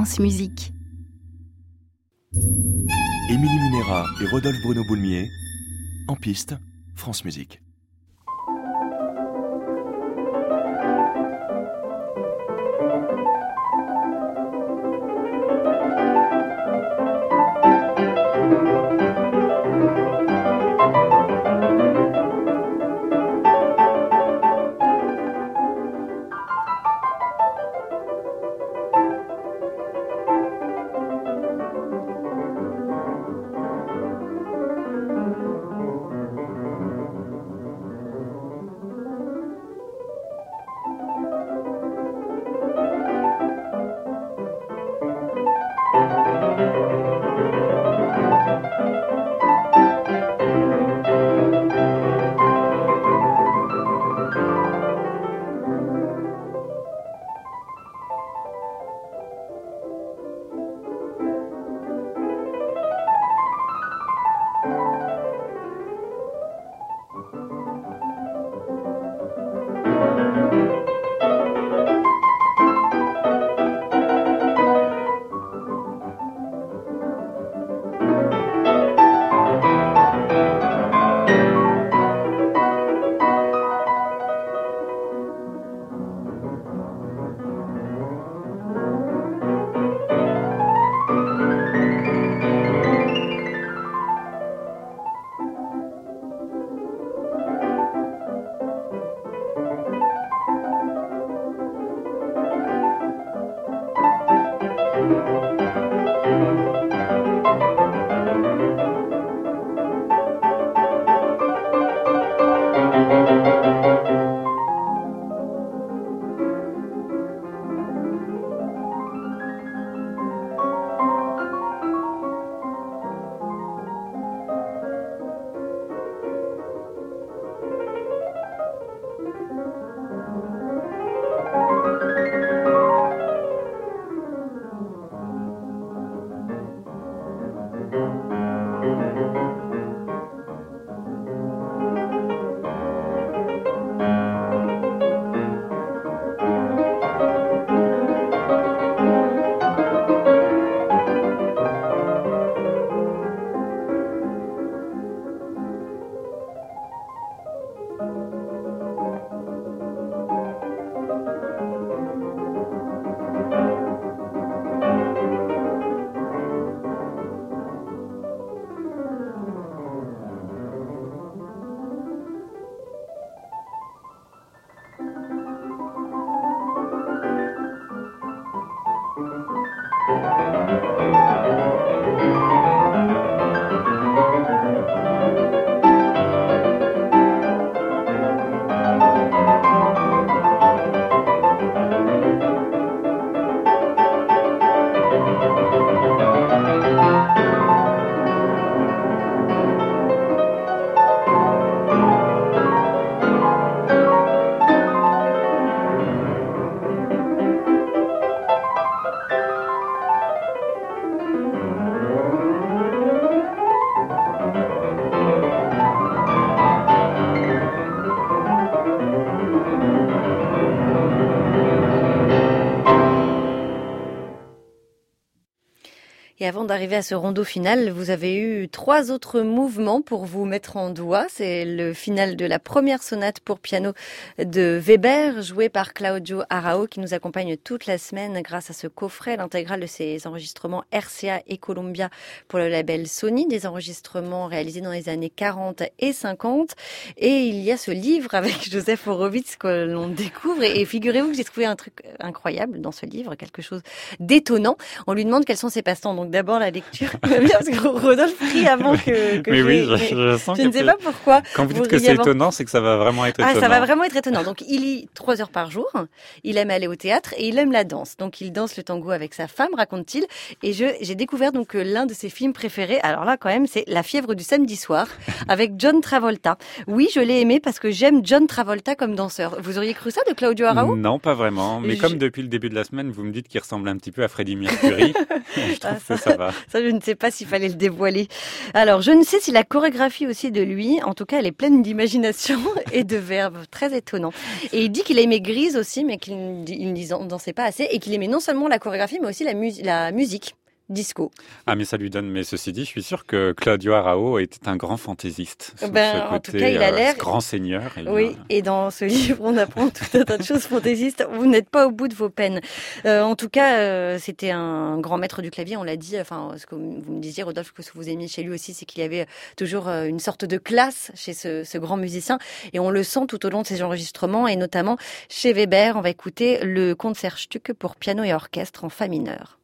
France Musique. Émilie Munera et Rodolphe Bruno-Boulmier, en piste, France Musique. Et avant d'arriver à ce rondo final, vous avez eu 3 autres mouvements pour vous mettre en doigt. C'est le final de la première sonate pour piano de Weber, jouée par Claudio Arrau, qui nous accompagne toute la semaine grâce à ce coffret, l'intégrale de ses enregistrements RCA et Columbia pour le label Sony, des enregistrements réalisés dans les années 40 et 50. Et il y a ce livre avec Joseph Horowitz que l'on découvre. Et figurez-vous que j'ai trouvé un truc incroyable dans ce livre, quelque chose d'étonnant. On lui demande quels sont ses passe-temps. Donc d'abord la lecture, parce que Rodolphe rit avant que mais oui, je sens je ne sais pas pourquoi. Quand vous dites que c'est étonnant, c'est que ça va vraiment être étonnant. Ah, ça va vraiment être étonnant. Donc il lit 3 heures par jour, il aime aller au théâtre et il aime la danse. Donc il danse le tango avec sa femme, raconte-t-il. Et j'ai découvert donc l'un de ses films préférés. Alors là quand même, c'est La fièvre du samedi soir avec John Travolta. Oui, je l'ai aimé parce que j'aime John Travolta comme danseur. Vous auriez cru ça de Claudio Arrau ? Non, pas vraiment. Mais comme depuis le début de la semaine, vous me dites qu'il ressemble un petit peu à Freddie Mercury, je trouve que ça va. Ça, je ne sais pas s'il fallait le dévoiler. Alors, je ne sais si la chorégraphie aussi de lui, en tout cas, elle est pleine d'imagination et de verbes très étonnants. Et il dit qu'il aimait Grise aussi, mais qu'il ne dansait pas assez, et qu'il aimait non seulement la chorégraphie, mais aussi la musique. Disco. Ah, mais ça lui donne. Mais ceci dit, je suis sûr que Claudio Arrau était un grand fantaisiste. Ce côté, en tout cas, il a l'air. Grand seigneur. Oui, et dans ce livre, on apprend tout un tas de choses fantaisistes. Vous n'êtes pas au bout de vos peines. En tout cas, c'était un grand maître du clavier, on l'a dit. Enfin, ce que vous me disiez, Rodolphe, que ce que vous aimiez chez lui aussi, c'est qu'il y avait toujours une sorte de classe chez ce grand musicien. Et on le sent tout au long de ses enregistrements, et notamment chez Weber. On va écouter le Concertstück pour piano et orchestre en fa mineur.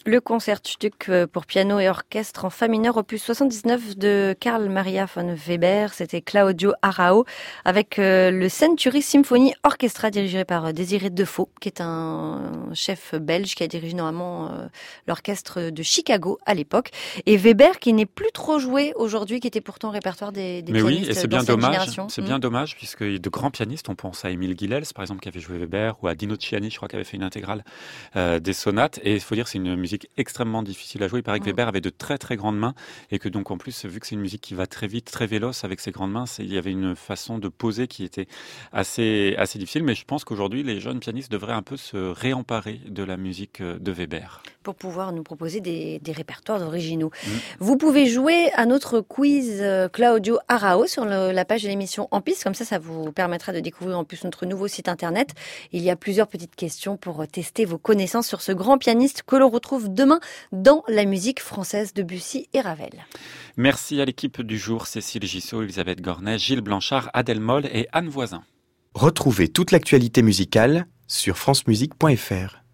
le Concertstück pour piano et orchestre en fa mineur, opus 79 de Carl Maria von Weber. C'était Claudio Arrau avec le Century Symphony Orchestra dirigé par Désiré Defoe, qui est un chef belge qui a dirigé normalement l'orchestre de Chicago à l'époque. Et Weber qui n'est plus trop joué aujourd'hui, qui était pourtant au répertoire des Mais pianistes oui, et c'est bien dommage. génération. C'est bien dommage puisque de grands pianistes, on pense à Émile Guilels par exemple qui avait joué Weber ou à Dino Ciani, je crois, qui avait fait une intégrale des sonates. Et il faut dire, c'est une musique extrêmement difficile à jouer. Il paraît que Weber avait de très très grandes mains et que donc en plus, vu que c'est une musique qui va très vite, très véloce avec ses grandes mains, il y avait une façon de poser qui était assez difficile. Mais je pense qu'aujourd'hui, les jeunes pianistes devraient un peu se réemparer de la musique de Weber. Pour pouvoir nous proposer des répertoires originaux. Vous pouvez jouer à notre quiz Claudio Arrau sur la page de l'émission En Piste. Comme ça vous permettra de découvrir en plus notre nouveau site internet. Il y a plusieurs petites questions pour tester vos connaissances sur ce grand pianiste que l'on retrouve demain dans la musique française de Debussy et Ravel. Merci à l'équipe du jour, Cécile Gissot, Elisabeth Gornet, Gilles Blanchard, Adèle Moll et Anne Voisin. Retrouvez toute l'actualité musicale sur francemusique.fr.